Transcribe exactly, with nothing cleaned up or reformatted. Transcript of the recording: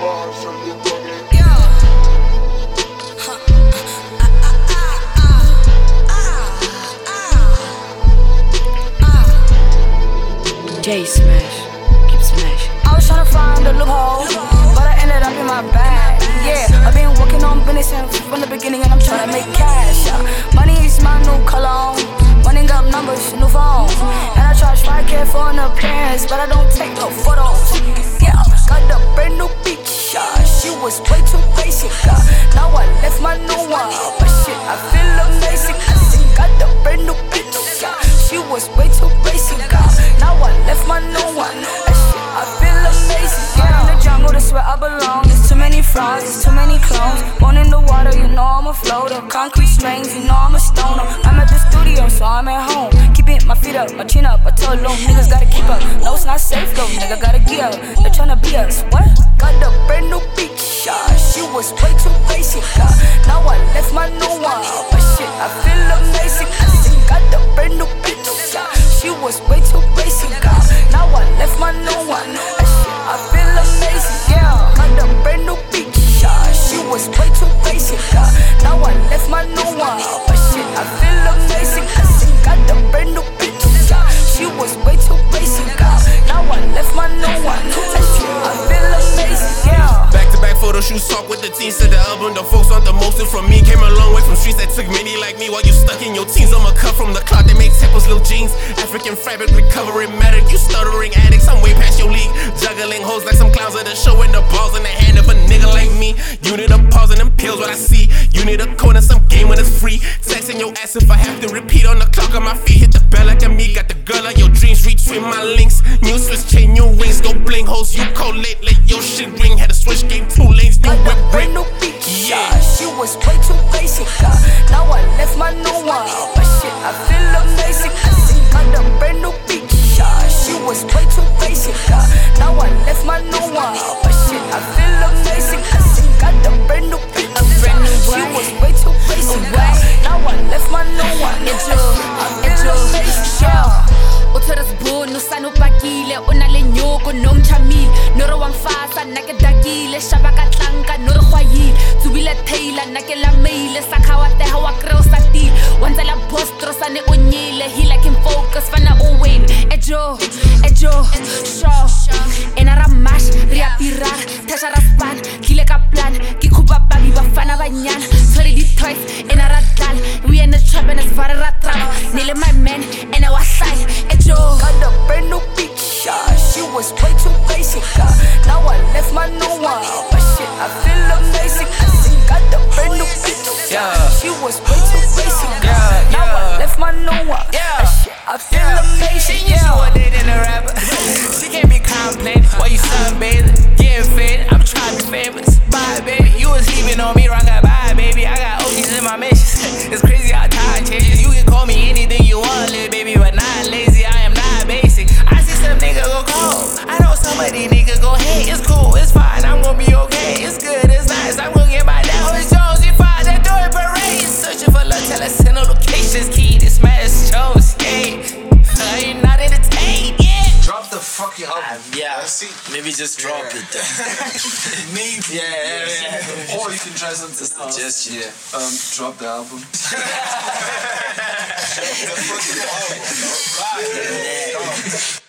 J smash, keep smashing. I was tryna find a loophole, but I ended up in my bag. Yeah, I've been working on business from the beginning, and I'm tryna make cash. Yeah. Money is my new cologne, running up numbers, new phone. And I charge five K for an appearance, but I don't take no photos. Yeah, got the brand new bitch. Yeah. She was way too basic. Yeah. Now I left my new one, but shit, I feel amazing. I still got the brand new bitch. Yeah. She was way too basic. Yeah. Now I left my new one. That shit, I feel amazing. Yeah. In the jungle, that's where I belong. There's too many flaws, there's too many clones. Born in the water, you know I'm a floater. Concrete strings, you know I'm a stoner. I'm at the studio, so I'm at home. Keeping my feet up, my chin up. I told them niggas gotta keep up. No, it's not safe though, nigga gotta gear up. They're tryna be us. What? Got the brand new bitch. Yeah. She was way too basic. Yeah. Now I left my new one, but shit, I feel amazing. I still got the brand new bitch. Yeah. She was way too basic. Yeah. Now I left my new one. That shit, I feel amazing. Yeah. Got the brand new bitch. Yeah. She was way too basic. Yeah. Now I left my new one, but shit, I feel amazing. I still got the brand new bitch. Yeah. She was way too basic. Yeah. Now I left my new one. That shit, I feel amazing. Yeah. Back to back photo shoots, talk with the team. Said the album, the folks want the most from me. Came a long way from streets that took many like me. While you stuck in your teens, I'm a cut from the cloth that makes temples, little jeans. African fabric, recovery matter. You stuttering addicts, I'm way past your league. Juggling hoes like some clowns at the show, and the balls in the hand of a nigga like me. You need a pause and them pills, what I see. You need a code and some game when it's free. Texting your ass if I have to repeat on the clock on my feet. Hit the bell like a me. Got the girl of your dreams, retweet my links. New switch, chain new rings, go bling hoes. You collate, let your shit ring. Had a switch game, two lanes, new whip break. Yeah, she was way too basic. Uh. Now I left my new one, but shit, I feel amazing. I still got the brand new bitch. Yeah, she was way too basic. Uh. Now I left my new one, but shit, I feel amazing. I still got the brand new bitch. A brand new She was way too basic. Uh. Now I left my new one. It's I feel amazing. Yeah. Uthora sibunu sanupakile unale nyoko nomchamile noro wangfasa nakedakile shabaka tlanka noro khwayile tsubile taila nakela mail sakhawa teha wa crossa ti wanzela postro sane onyile he like him focus fana o win ejo ejo show enara mash ria pirar tasha raspan kile ka plan ki khupa babi bafana banyana sorry the toys enara dal we in the trap and it's varara trap nile my man and I was side got the brand new bitch. Yeah. She was way too basic. Uh. Now I left my new one, but shit, I feel amazing. I still got the brand new bitch. Yeah. She was way too basic. Uh. Yeah, now yeah. I left my new one. Yeah. Shit, I feel yeah. amazing. She yeah. She dating a rapper. She can't be complaining while you sunbathing, getting faded. I'm trying to be famous. Bye, baby. You was leaving on me wrong. Bye, baby. I got O Gs in my mentions. It's crazy how time changes. You can call me anything you want, little baby, but not lazy. I am not basic. I see some nigga go cold. I know somebody nigga go hate. It's cool, it's fine. I'm gonna be okay. It's good, it's nice. I'm gonna get my dad. It's Jones. You find that doing parade. Searching for love, tell us send no locations. Key to smash shows. Yeah. Are you not entertained? Yeah. Drop the fucking album. Um, yeah. Let's see. Maybe just drop yeah. it then. Maybe. Yeah, yeah, yeah. Or you can try something else. Just yeah. Um, drop the album. the fucking album. Right. Yeah.